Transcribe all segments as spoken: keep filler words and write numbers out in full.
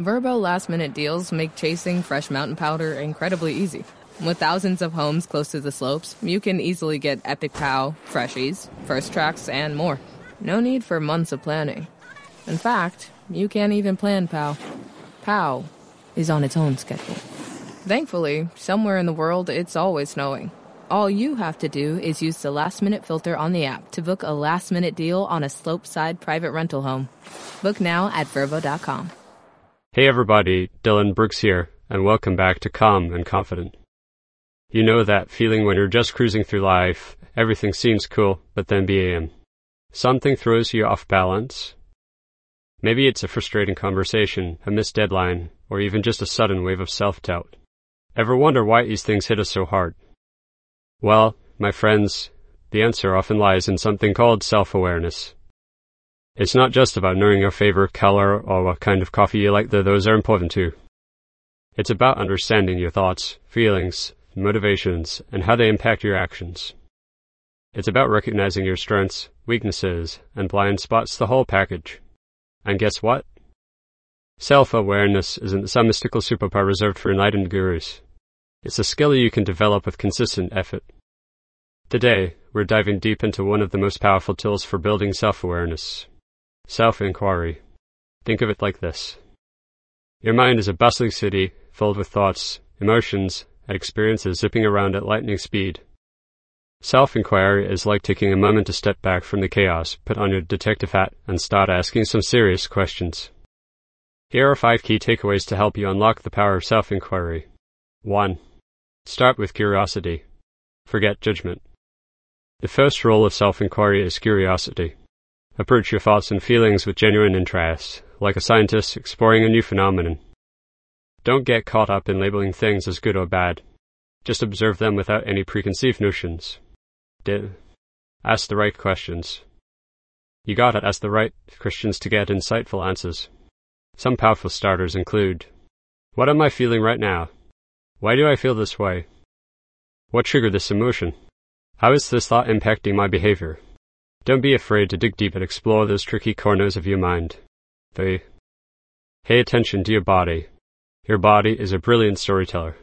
Verbo last-minute deals make chasing fresh mountain powder incredibly easy. With thousands of homes close to the slopes, you can easily get Epic Pow, Freshies, First Tracks, and more. No need for months of planning. In fact, you can't even plan Pow. Pow is on its own schedule. Thankfully, somewhere in the world, it's always snowing. All you have to do is use the last-minute filter on the app to book a last-minute deal on a slope-side private rental home. Book now at Verbo dot com. Hey everybody, Dylan Brooks here, and welcome back to Calm and Confident. You know that feeling when you're just cruising through life, everything seems cool, but then bam, something throws you off balance? Maybe it's a frustrating conversation, a missed deadline, or even just a sudden wave of self-doubt. Ever wonder why these things hit us so hard? Well, my friends, the answer often lies in something called self-awareness. It's not just about knowing your favorite color or what kind of coffee you like, though those are important too. It's about understanding your thoughts, feelings, motivations, and how they impact your actions. It's about recognizing your strengths, weaknesses, and blind spots, the whole package. And guess what? Self-awareness isn't some mystical superpower reserved for enlightened gurus. It's a skill you can develop with consistent effort. Today, we're diving deep into one of the most powerful tools for building self-awareness. Self-inquiry. Think of it like this. Your mind is a bustling city filled with thoughts, emotions, and experiences zipping around at lightning speed. Self-inquiry is like taking a moment to step back from the chaos, put on your detective hat, and start asking some serious questions. Here are five key takeaways to help you unlock the power of self-inquiry. one. Start with curiosity. Forget judgment. The first rule of self-inquiry is curiosity. Approach your thoughts and feelings with genuine interest, like a scientist exploring a new phenomenon. Don't get caught up in labeling things as good or bad. Just observe them without any preconceived notions. D- ask the right questions. You gotta ask the right questions to get insightful answers. Some powerful starters include: what am I feeling right now? Why do I feel this way? What triggered this emotion? How is this thought impacting my behavior? Don't be afraid to dig deep and explore those tricky corners of your mind. three. Pay attention to your body. Your body is a brilliant storyteller.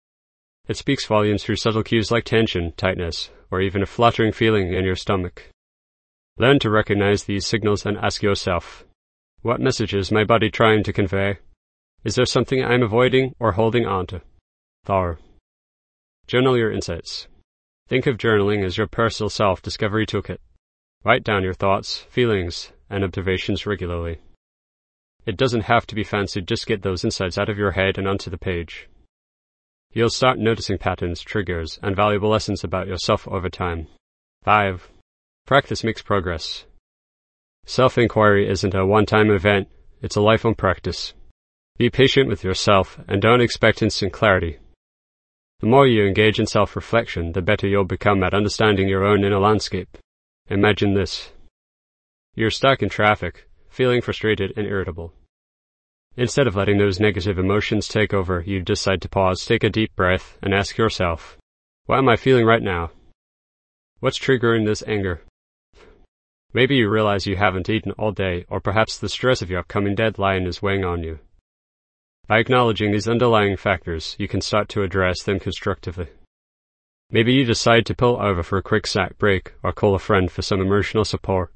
It speaks volumes through subtle cues like tension, tightness, or even a fluttering feeling in your stomach. Learn to recognize these signals and ask yourself, what message is my body trying to convey? Is there something I'm avoiding or holding on to? Thor. Journal your insights. Think of journaling as your personal self-discovery toolkit. Write down your thoughts, feelings, and observations regularly. It doesn't have to be fancy, just get those insights out of your head and onto the page. You'll start noticing patterns, triggers, and valuable lessons about yourself over time. five. Practice makes progress. Self-inquiry isn't a one-time event, it's a lifelong practice. Be patient with yourself and don't expect instant clarity. The more you engage in self-reflection, the better you'll become at understanding your own inner landscape. Imagine this. You're stuck in traffic, feeling frustrated and irritable. Instead of letting those negative emotions take over, you decide to pause, take a deep breath, and ask yourself, what am I feeling right now? What's triggering this anger? Maybe you realize you haven't eaten all day, or perhaps the stress of your upcoming deadline is weighing on you. By acknowledging these underlying factors, you can start to address them constructively. Maybe you decide to pull over for a quick snack break or call a friend for some emotional support.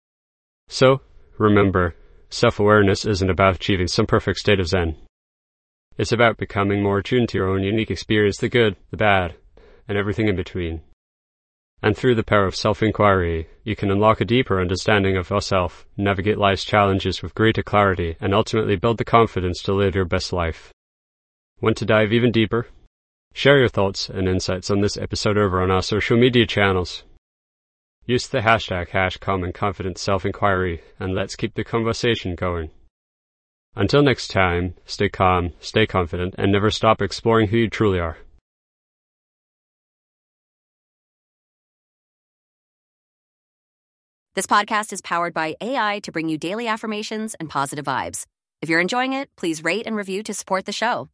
So, remember, self-awareness isn't about achieving some perfect state of zen. It's about becoming more attuned to your own unique experience, the good, the bad, and everything in between. And through the power of self-inquiry, you can unlock a deeper understanding of yourself, navigate life's challenges with greater clarity, and ultimately build the confidence to live your best life. Want to dive even deeper? Share your thoughts and insights on this episode over on our social media channels. Use the hashtag hash calm and confident self-inquiry, and let's keep the conversation going. Until next time, stay calm, stay confident, and never stop exploring who you truly are. This podcast is powered by A I to bring you daily affirmations and positive vibes. If you're enjoying it, please rate and review to support the show.